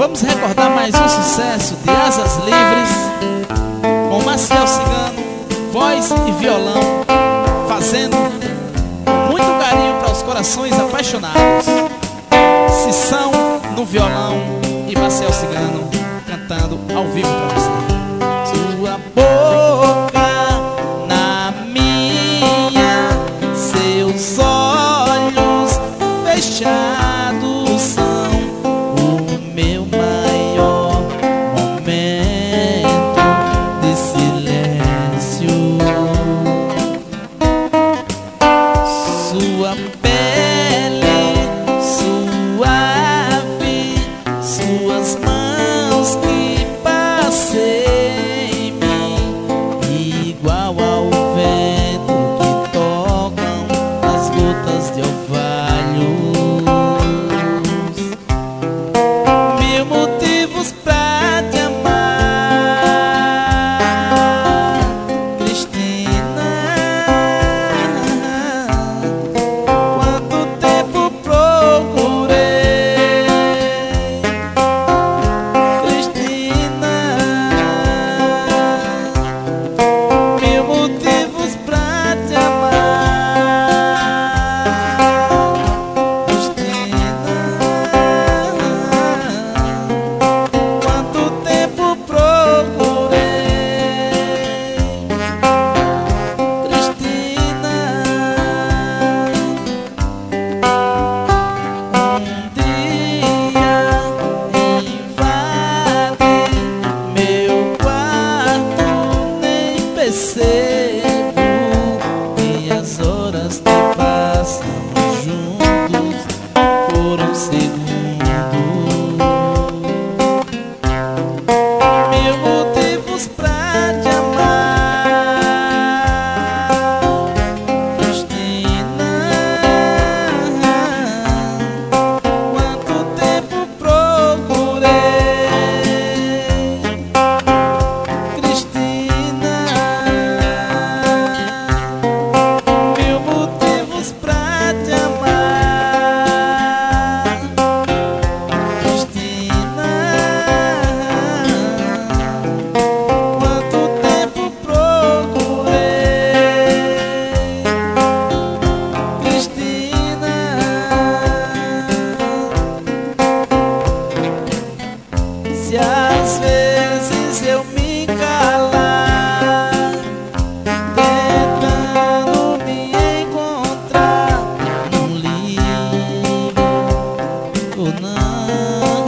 Vamos recordar mais um sucesso de Asas Livres, com Maciel Cigano, voz e violão, fazendo muito carinho para os corações apaixonados. Sissão no violão e Maciel Cigano cantando ao vivo para você. Sua boca na minha, seus olhos fechados são o meu maior momento de silêncio. Sua pele suave, suas mãos que passei em mim, igual ao vento que tocam as gotas de orvalhos. Mil motivos pra te amar, Cristina. Quanto tempo procurei, Cristina. Mil motivos pra te amar, Cristina. Quanto tempo procurei, Cristina. Um dia invade meu quarto, nem percebo que as horas que passamos juntos foram segundos. Mil motivos pra te amar, Cristina. Quanto tempo procurei, Cristina. Mil motivos pra te amar, Cristina. Quanto tempo procurei, Cristina. Se às vezes eu me calar, tentando me encontrar num livro ou não,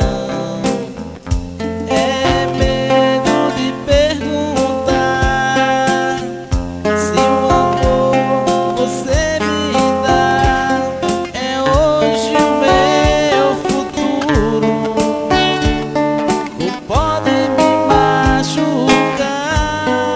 é medo de perguntar se o amor você me dá é hoje o meu futuro, ou pode me machucar.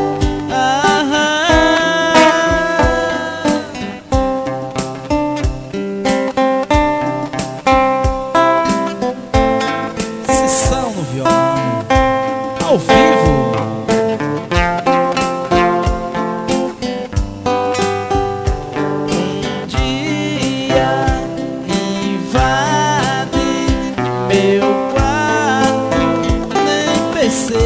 Sessão no violão, ao vivo. Um dia invade meu quarto, nem percebo